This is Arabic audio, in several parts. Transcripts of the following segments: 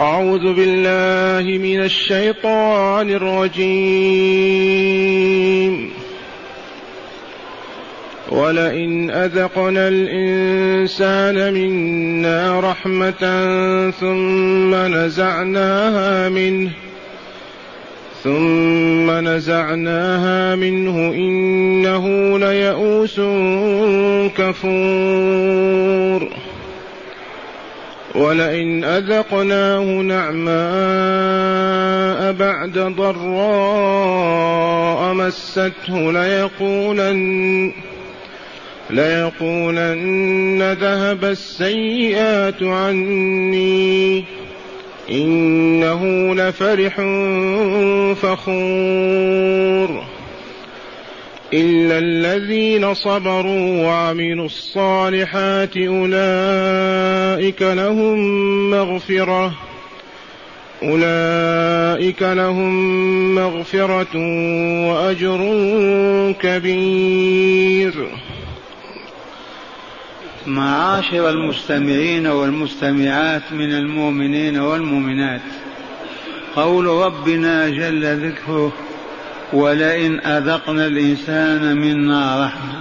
أعوذ بالله من الشيطان الرجيم. ولئن أذقنا الإنسان منا رحمة ثم نزعناها منه إنه ليئوس كفور. ولئن أذقناه نعماء بعد ضراء مسته ليقولن ذهب السيئات عني إنه لفرح فخور. إلا الذين صبروا وعملوا الصالحات أولئك لهم مغفرة وأجر كبير. معاشر المستمعين والمستمعات من المؤمنين والمؤمنات، قول ربنا جل ذكره: ولئن أذقنا الإنسان منا رحمة.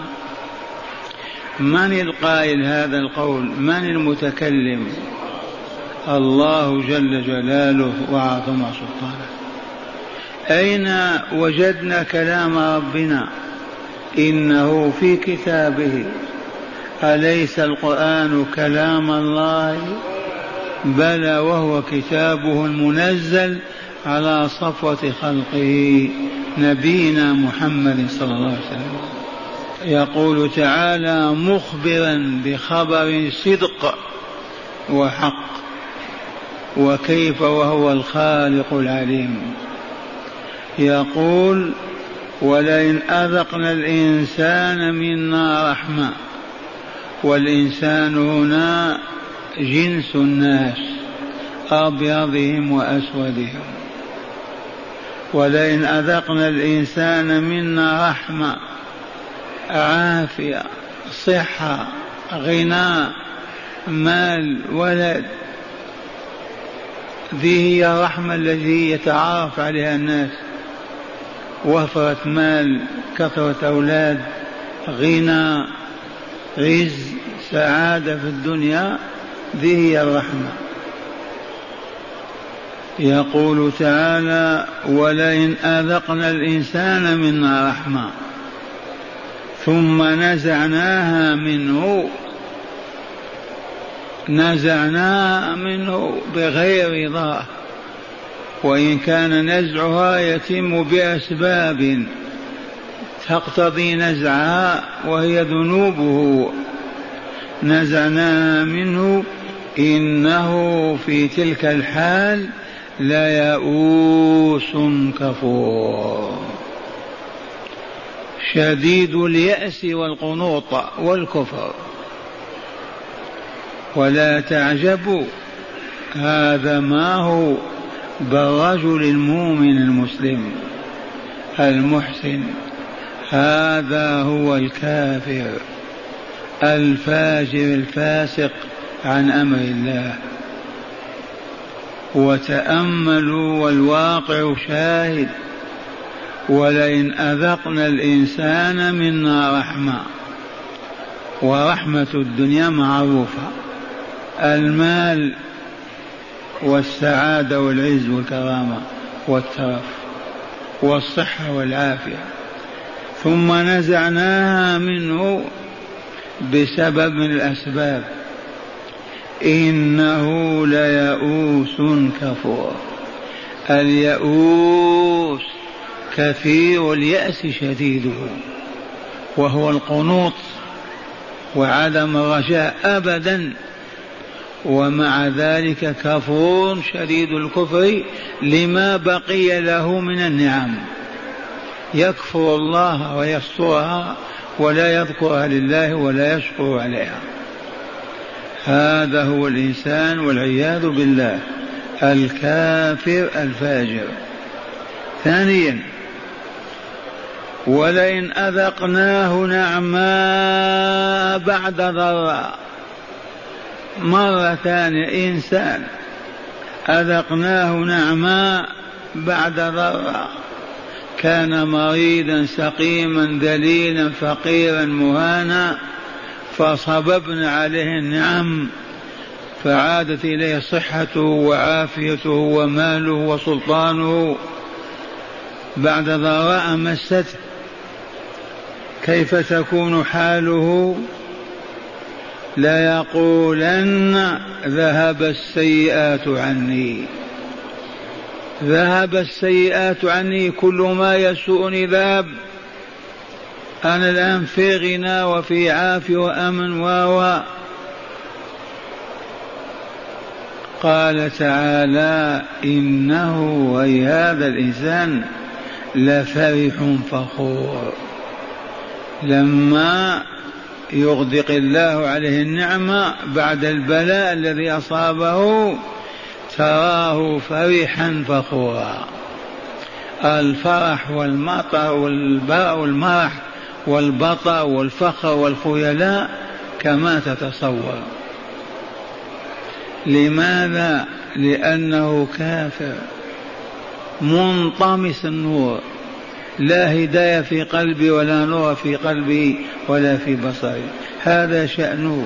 من القائل هذا القول؟ من المتكلم؟ الله جل جلاله وعظم سلطانه. أين وجدنا كلام ربنا؟ إنه في كتابه. أليس القرآن كلام الله؟ بلى، وهو كتابه المنزل على صفوة خلقه نبينا محمد صلى الله عليه وسلم. يقول تعالى مخبرا بخبر صدق وحق: وكيف وهو الخالق العليم. يقول: ولئن أذقنا الإنسان منا رحمة. والإنسان هنا جنس الناس، أبيضهم وأسودهم. ولئن أذقنا الإنسان منا رحمة، عافية، صحة، غنى، مال، ولد، ذي هي الرحمة التي يتعارف عليها الناس. وفرة مال، كثرة أولاد، غنى، عز، سعادة في الدنيا، ذي هي الرحمة. يقول تعالى: ولئن أذقنا الإنسان منا رحمة ثم نزعناها منه بغير رضاه، وإن كان نزعها يتم بأسباب تقتضي نزعها وهي ذنوبه. نزعناها منه إنه في تلك الحال ليئوس كفور، شديد اليأس والقنوط والكفر. ولا تعجبوا، هذا ما هو بالرجل المؤمن المسلم المحسن، هذا هو الكافر الفاجر الفاسق عن أمر الله. وتأملوا والواقع شاهد: ولئن أذقنا الإنسان منا رحمة. ورحمة الدنيا معروفة: المال والسعادة والعز والكرامة والترف والصحة والعافية. ثم نزعناها منه بسبب من الأسباب، إنه ليئوس كفور. اليئوس كثير اليأس شديده، وهو القنوط وعدم الرجاء أبدا. ومع ذلك كفور شديد الكفر لما بقي له من النعم، يكفر الله ويسترها ولا يذكرها لله ولا يشكر عليها. هذا هو الإنسان والعياذ بالله الكافر الفاجر. ثانيا: ولئن أذقناه نعماء بعد ضراء. مرة ثانية إنسان أذقناه نعماء بعد ضراء، كان مريضا سقيما ذليلا فقيرا مهانا، فصببنا عليه النعم فعادت إليه صحته وعافيته وماله وسلطانه بعد ضراء مسته. كيف تكون حاله؟ لا يقولن ذهب السيئات عني، ذهب السيئات عني، كل ما يسوءني ذهب، أنا الآن في غنى وفي عافية وأمن قال تعالى إنه أي هذا الإنسان لفرح فخور. لما يغدق الله عليه النعمة بعد البلاء الذي أصابه تراه فرحا فخورا. الفرح والمطر والمرح والبطر والفخر والخيلاء كما تتصور. لماذا؟ لأنه كافر منطمس النور، لا هداية في قلبي ولا نور في قلبي ولا في بصري، هذا شأنه.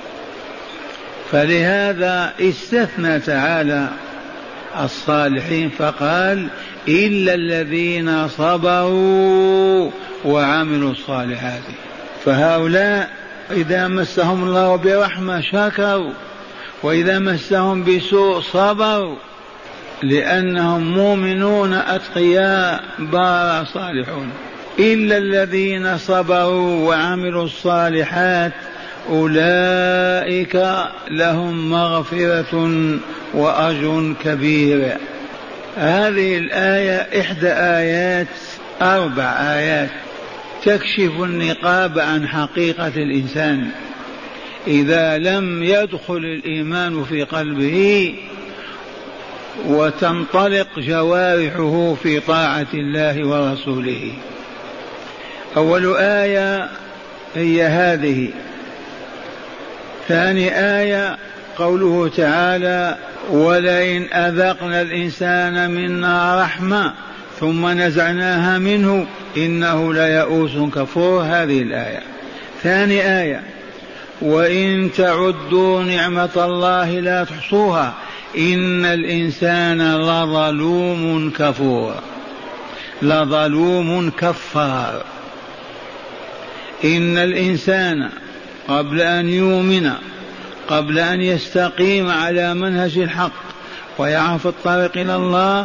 فلهذا استثنى تعالى الصالحين فقال إلا الذين صبروا وعملوا الصالحات، فهؤلاء إذا مسهم الله برحمة شكروا، وإذا مسهم بسوء صبروا، لأنهم مؤمنون أتقياء بار صالحون. إلا الذين صبروا وعملوا الصالحات أولئك لهم مغفرة وأجر كبير. هذه الآية إحدى آيات 4 آيات تكشف النقاب عن حقيقة الإنسان. إذا لم يدخل الإيمان في قلبه وتنطلق جوارحه في طاعة الله ورسوله. أول آية هي هذه. ثاني آية قوله تعالى ولئن أذقنا الإنسان منا رحمة ثم نزعناها منه إنه ليئوس كفور. هذه الآية. ثاني آية وإن تعدوا نعمة الله لا تحصوها إن الإنسان لظلوم كفور، لظلوم كفار. إن الإنسان قبل أن يؤمن، قبل أن يستقيم على منهج الحق ويعرف الطريق إلى الله،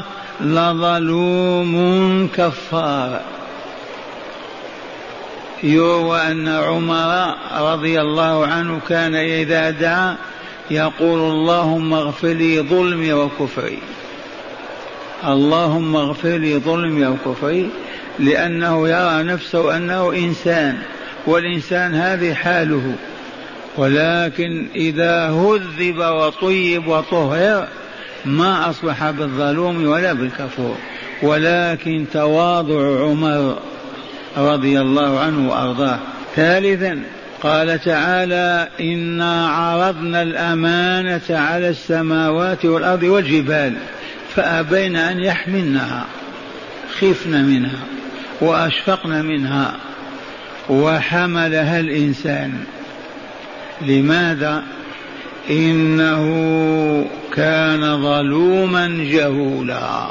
لظلوم كفار. يروى أن عمر رضي الله عنه كان إذا دعا يقول اللهم اغفر لي ظلمي وكفري، اللهم اغفر لي ظلمي وكفري، لأنه يرى نفسه أنه إنسان، والإنسان هذه حاله. ولكن إذا هذب وطيب وطهر ما أصبح بالظلوم ولا بالكفور، ولكن تواضع عمر رضي الله عنه وأرضاه. ثالثا قال تعالى إنا عرضنا الأمانة على السماوات والأرض والجبال فأبين أن يحملنها، خفن منها وأشفقن منها وحملها الإنسان. لماذا؟ إنه كان ظلوما جهولا،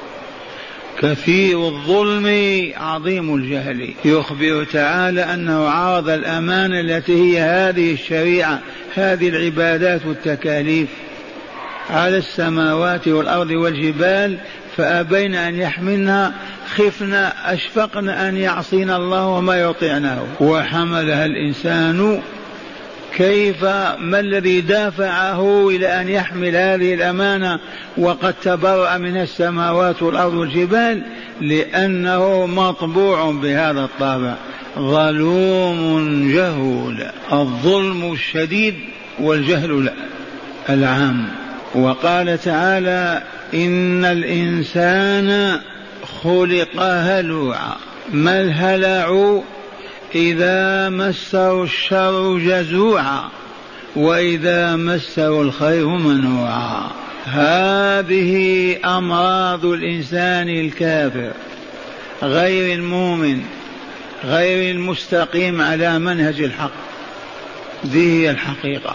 كثير الظلم عظيم الجهل. يخبر تعالى أنه عرض الأمانة التي هي هذه الشريعة، هذه العبادات والتكاليف، على السماوات والأرض والجبال فأبين أن يحملنها، خفنا أشفقن أن يعصين الله وما يطيعنه، وحملها الإنسان. كيف؟ ما الذي دافعه إلى أن يحمل هذه الأمانة وقد تبرأ منها السماوات والأرض والجبال؟ لأنه مطبوع بهذا الطابع، ظلوم جهول. الظلم الشديد والجهل العام. وقال تعالى إن الإنسان خلق هلوعا. ما الهلع؟ إذا مسه الشر جزوعا وإذا مسه الخير منوعا. هذه أمراض الإنسان الكافر غير المؤمن غير المستقيم على منهج الحق. ذي هي الحقيقة.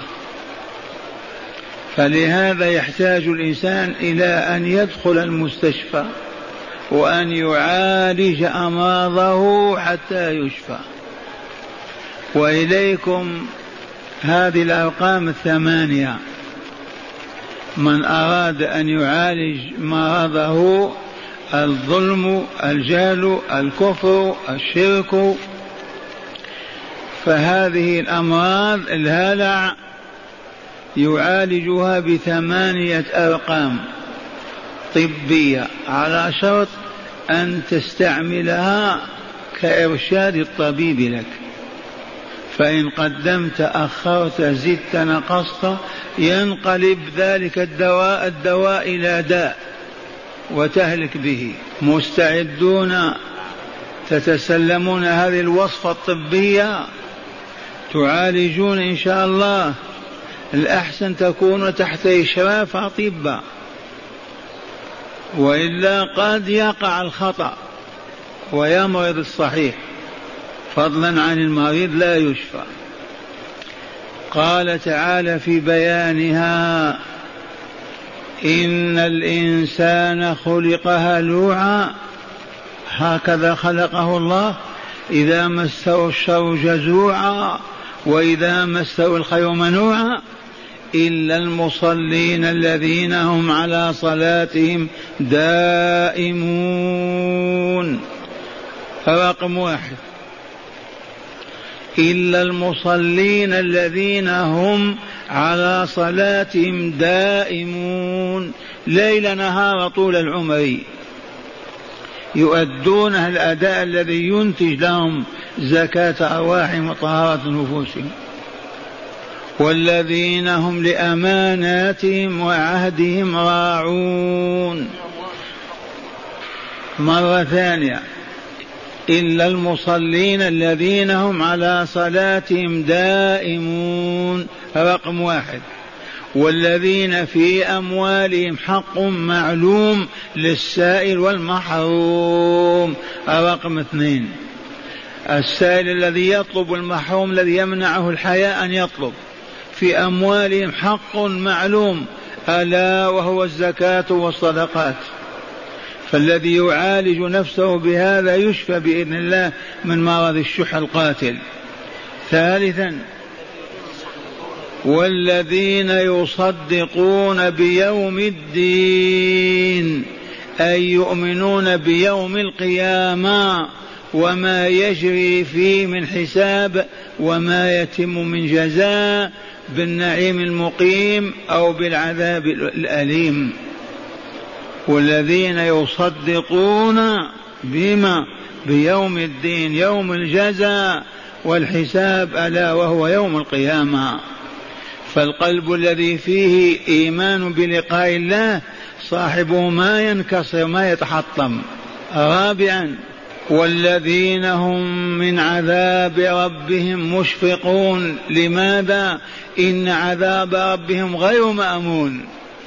فلهذا يحتاج الإنسان إلى أن يدخل المستشفى وأن يعالج أمراضه حتى يشفى. وإليكم هذه الأرقام 8: من أراد أن يعالج مرضه: الظلم، الجهل، الكفر، الشرك. فهذه الأمراض الهلع يعالجها ب8 أرقام طبية، على شرط أن تستعملها كإرشاد الطبيب لك. فإن قدمت أخرت زدت نقصت ينقلب ذلك الدواء إلى داء وتهلك به. مستعدون تتسلمون هذه الوصفة الطبية؟ تعالجون إن شاء الله. الأحسن تكون تحت إشراف أطباء، وإلا قد يقع الخطأ ويمرض الصحيح فضلا عن المريض لا يشفى. قال تعالى في بيانها: إن الإنسان خلق هلوعا. هكذا خلقه الله، إذا مسه الشر جزوعا وإذا مسه الخير منوعا، إلا المصلين الذين هم على صلاتهم دائمون. رقم 1: إلا المصلين الذين هم على صلاتهم دائمون، ليل نهار طول العمر يؤدون الأداء الذي ينتج لهم زكاة أرواحهم وطهارة نفوسهم، والذين هم لأماناتهم وعهدهم راعون. مرة ثانية: إلا المصلين الذين هم على صلاتهم دائمون. رقم 1: والذين في أموالهم حق معلوم للسائل والمحروم. رقم 2: السائل الذي يطلب المحروم الذي يمنعه الحياء أن يطلب. في أموالهم حق معلوم ألا وهو الزكاة والصدقات. فالذي يعالج نفسه بهذا يشفى بإذن الله من مرض الشح القاتل. ثالثا: والذين يصدقون بيوم الدين، أي يؤمنون بيوم القيامة وما يجري فيه من حساب وما يتم من جزاء بالنعيم المقيم أو بالعذاب الأليم. والذين يصدقون بما بيوم الدين، يوم الجزاء والحساب، ألا وهو يوم القيامة. فالقلب الذي فيه إيمان بلقاء الله صاحبه ما ينكسر ما يتحطم. رابعا: والذين هم من عذاب ربهم مشفقون. لماذا؟ إن عذاب ربهم غير مأمون.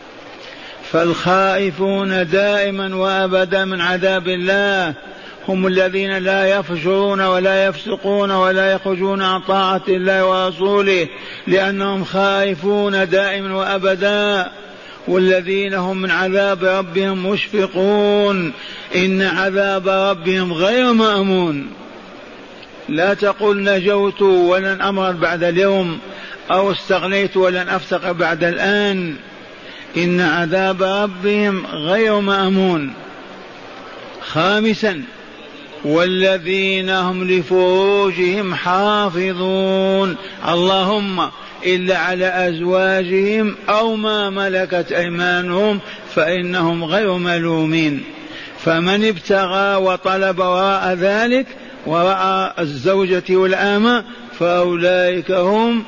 فالخائفون دائما وأبدا من عذاب الله هم الذين لا يفجرون ولا يفسقون ولا يخرجون عن طاعة الله ورسوله، لأنهم خائفون دائما وأبدا. والذين هم من عذاب ربهم مشفقون، إن عذاب ربهم غير مأمون. لا تقل نجوت ولن أمرض بعد اليوم، أو استغنيت ولن أفتقر بعد الآن. إن عذاب ربهم غير مأمون. خامسا: والذين هم لفروجهم حافظون، اللهم إلا على أزواجهم أو ما ملكت أيمانهم فإنهم غير ملومين. فمن ابتغى وطلب وراء ذلك وراء الزوجة والأمة فأولئك هم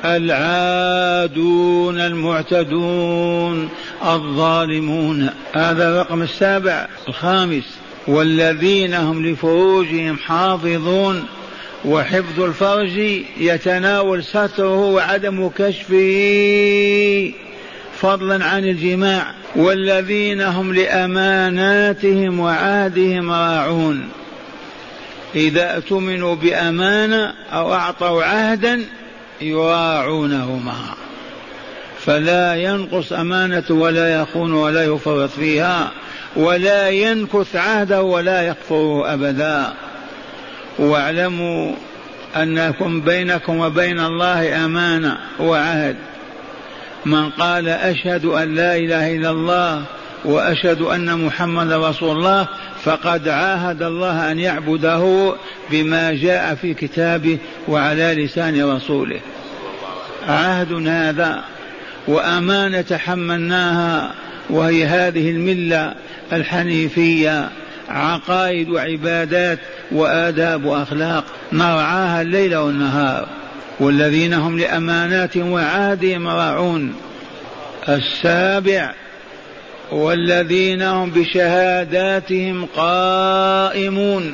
العادون المعتدون الظالمون. هذا الرقم 7. الخامس: والذين هم لفروجهم حافظون. وحفظ الفرج يتناول ستره وعدم كشفه، فضلا عن الجماع. والذين هم لأماناتهم وعهدهم راعون، إذا اؤتمنوا بأمانة أو أعطوا عهدا يراعونه معها، فلا ينقص أمانة ولا يخون ولا يفرط فيها ولا ينكث عهده ولا يكفره أبدا. واعلموا أنكم بينكم وبين الله أمانة وعهد. من قال أشهد أن لا إله إلا الله وأشهد أن محمد رسول الله فقد عاهد الله أن يعبده بما جاء في كتابه وعلى لسان رسوله. عهد هذا وأمانة تحملناها، وهي هذه الملة الحنيفية، عقائد وعبادات وآداب وأخلاق نرعاها الليل والنهار. والذين هم لأماناتهم وعهدهم راعون. السابع والذين هم بشهاداتهم قائمون،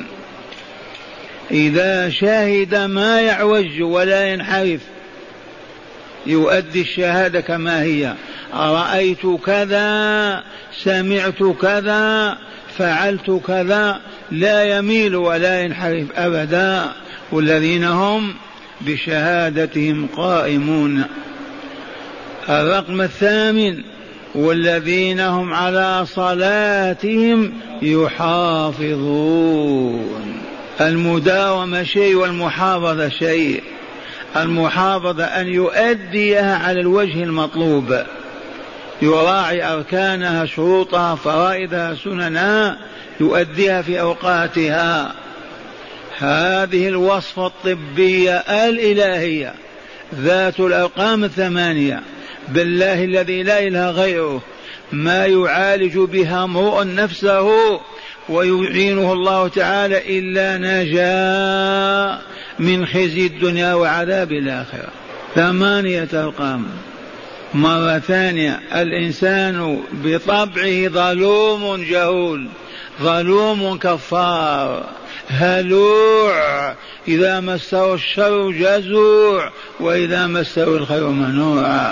إذا شهد ما يعوج ولا ينحرف، يؤدي الشهادة كما هي، رأيت كذا، سمعت كذا، فعلت كذا، لا يميل ولا ينحرف أبدا. والذين هم بشهادتهم قائمون. الرقم 8 والذين هم على صلاتهم يحافظون. المداومة شيء والمحافظة شيء. المحافظة أن يؤديها على الوجه المطلوب، يراعي أركانها شروطها فرائضها سننها، يؤديها في أوقاتها. هذه الوصفة الطبية الإلهية ذات الأرقام 8 بالله الذي لا إله غيره، ما يعالج بها امرؤ نفسه ويعينه الله تعالى إلا نجا من خزي الدنيا وعذاب الآخرة. 8 أرقام. مرة ثانية، الإنسان بطبعه ظلوم جهول، ظلوم كفار، هلوع، إذا مسه الشر جزوع، وإذا مسه الخير منوع.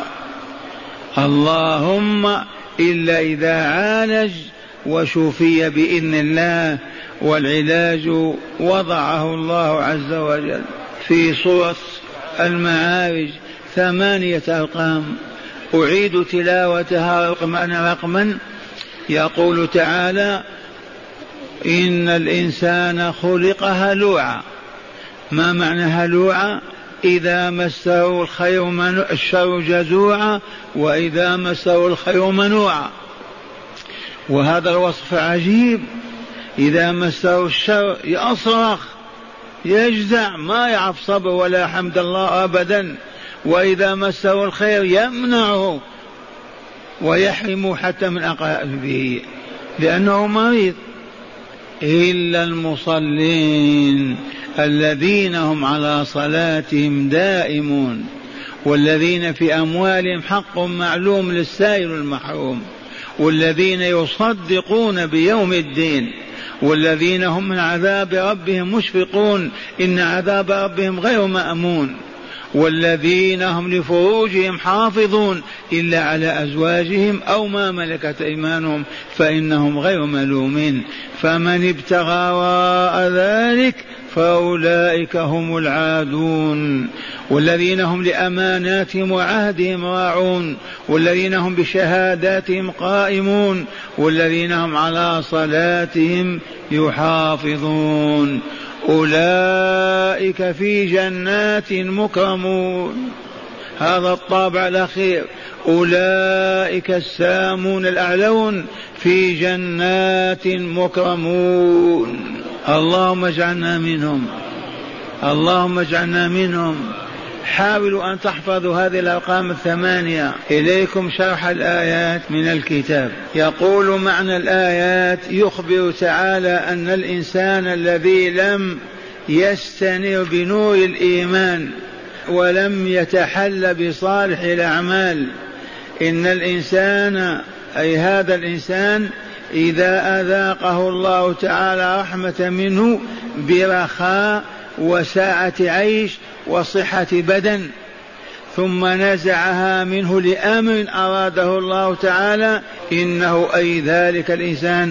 اللهم إلا إذا عالج وشفي بإذن الله، والعلاج وضعه الله عز وجل في سورة المعارج 8 أرقام. أعيد تلاوتها رقما. يقول تعالى: إن الإنسان خلق هلوعا. ما معنى هلوعا؟ إذا مسه الشر جزوعا، وإذا مسه الخير منوعا. وهذا الوصف عجيب. إذا مسه الشر يصرخ يجزع، ما يعرف صبر ولا حمد الله أبدا. وإذا مسه الخير يمنعه ويحرمه حتى من أقاربه لأنه مريض. إلا المصلين الذين هم على صلاتهم دائمون، والذين في أموالهم حق معلوم للسائل المحروم، والذين يصدقون بيوم الدين، والذين هم من عذاب ربهم مشفقون، إن عذاب ربهم غير مأمون، والذين هم لفروجهم حافظون إلا على أزواجهم أو ما ملكت أيمانهم فإنهم غير ملومين. فمن ابتغى وراء ذلك فأولئك هم العادون. والذين هم لأماناتهم وعهدهم راعون، والذين هم بشهاداتهم قائمون، والذين هم على صلاتهم يحافظون. أولئك في جنات مكرمون. هذا الطابع الأخير. أولئك السامون الأعلون في جنات مكرمون. اللهم اجعلنا منهم، اللهم اجعلنا منهم. حاولوا أن تحفظوا هذه الأرقام 8. إليكم شرح الآيات من الكتاب. يقول معنى الآيات: يخبر تعالى أن الإنسان الذي لم يستنر بنور الإيمان ولم يتحل بصالح الأعمال، إن الإنسان أي هذا الإنسان إذا أذاقه الله تعالى رحمة منه برخاء وساعة عيش وصحة بدن، ثم نزعها منه لأمر أراده الله تعالى، إنه أي ذلك الإنسان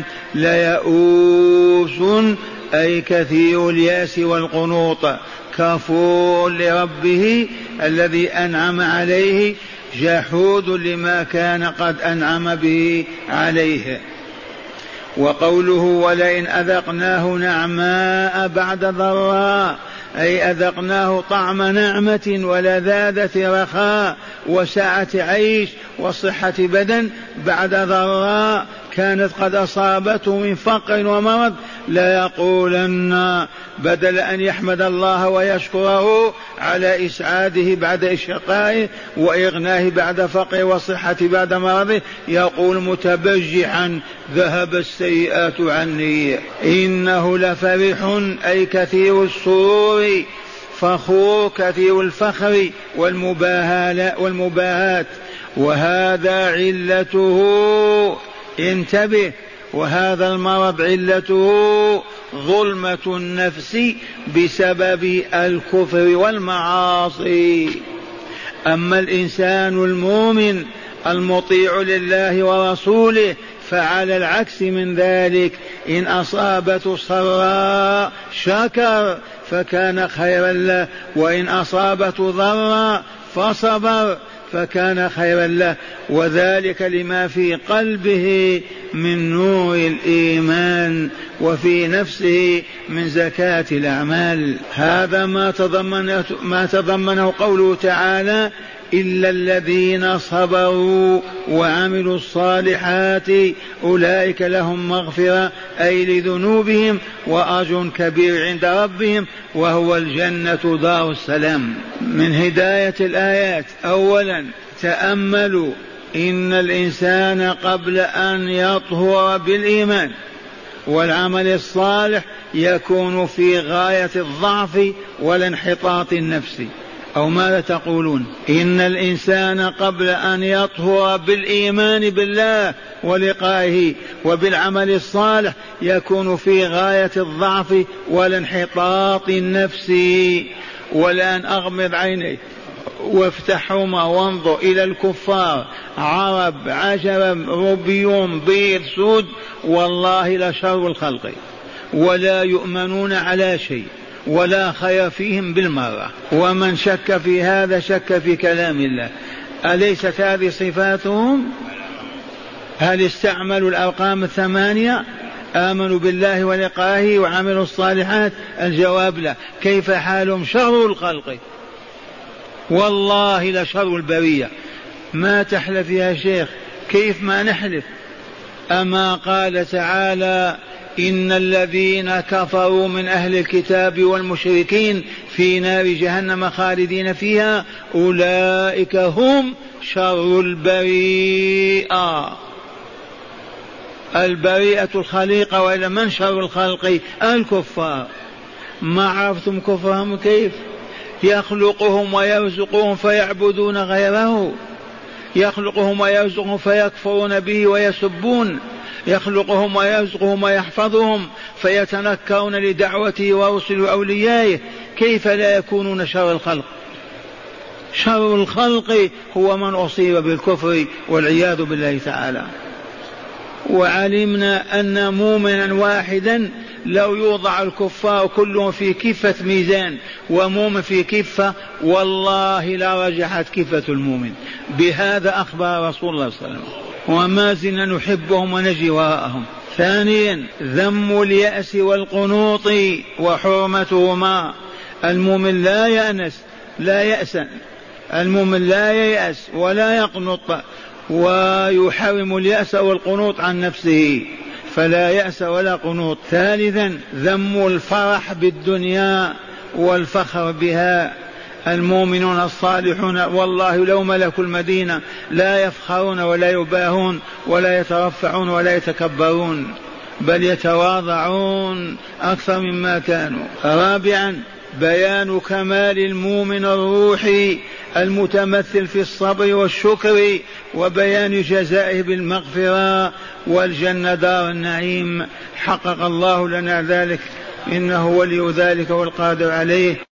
ليئوس أي كثير الياس والقنوط، كفور لربه الذي أنعم عليه، جحود لما كان قد أنعم به عليه. وقوله ولئن أذقناه نعماء بعد ضراء، أي أذقناه طعم نعمة ولذاذة رخاء وسعة عيش وصحة بدن بعد ضراء كانت قد أصابته من فقر ومرض، ليقولن بدل أن يحمد الله ويشكره على إسعاده بعد إشقائه وإغناه بعد فقر وصحة بعد مرضه، يقول متبجحا ذهب السيئات عني. إنه لفرح أي كثير السرور، فخور كثير الفخر والمباهات، وهذا علته، انتبه، وهذا المرض علته ظلمة النفس بسبب الكفر والمعاصي. أما الإنسان المؤمن المطيع لله ورسوله فعلى العكس من ذلك، إن أصابته سراء شكر فكان خيرا له، وإن أصابته ضراء فصبر فكان خيرا له، وذلك لما في قلبه من نور الإيمان وفي نفسه من زكاة الأعمال. هذا ما تضمنه قوله تعالى إلا الذين صبروا وعملوا الصالحات أولئك لهم مغفرة أي لذنوبهم وأجر كبير عند ربهم وهو الجنة دار السلام. من هداية الآيات أولا تأملوا إن الإنسان قبل أن يطهر بالإيمان والعمل الصالح يكون في غاية الضعف والانحطاط النفسي. أو ماذا تقولون؟ إن الإنسان قبل أن يطهر بالإيمان بالله ولقائه وبالعمل الصالح يكون في غاية الضعف والانحطاط النفسي. والآن أغمض عينيك وافتحهما وانظر إلى الكفار، عرب عجب ربيون بيض سود، والله لشر الخلق ولا يؤمنون على شيء ولا خير فيهم بالمرة. ومن شك في هذا شك في كلام الله. أليست هذه صفاتهم؟ هل استعملوا الأرقام الثمانية؟ آمنوا بالله ولقائه وعملوا الصالحات؟ الجواب لا. كيف حالهم؟ شر الخلق والله لشر البرية. ما تحلف يا شيخ؟ كيف ما نحلف؟ أما قال تعالى إن الذين كفروا من أهل الكتاب والمشركين في نار جهنم خالدين فيها أولئك هم شر البريئة. البريئة الخليقة، وإلى من شر الخلق؟ الكفار. ما عرفتم كفرهم كيف؟ يخلقهم ويرزقهم فيعبدون غيره، يخلقهم ويرزقهم فيكفرون به ويسبون، يخلقهم ويرزقهم ويحفظهم فيتنكرون لدعوته ورسل وأوليائه، كيف لا يكونون شر الخلق؟ شر الخلق هو من أصيب بالكفر والعياذ بالله تعالى. وعلمنا أن مؤمنا واحدا لو يوضع الكفار كلهم في كفة ميزان ومؤمن في كفة والله لا رجحت كفة المؤمن. بهذا أخبر رسول الله صلى الله عليه وسلم، وما زلنا نحبهم ونجي وراءهم. ثانيا ذم اليأس والقنوط وحرمتهما. المؤمن لا يأنس لا يأس، المؤمن لا ييأس ولا يقنط، ويحرم اليأس والقنوط عن نفسه، فلا يأس ولا قنوط. ثالثا ذم الفرح بالدنيا والفخر بها. المؤمنون الصالحون والله لو ملكوا المدينة لا يفخرون ولا يباهون ولا يترفعون ولا يتكبرون، بل يتواضعون أكثر مما كانوا. رابعا بيان كمال المؤمن الروحي المتمثل في الصبر والشكر، وبيان جزائه بالمغفرة والجنة دار النعيم. حقق الله لنا ذلك إنه ولي ذلك والقادر عليه.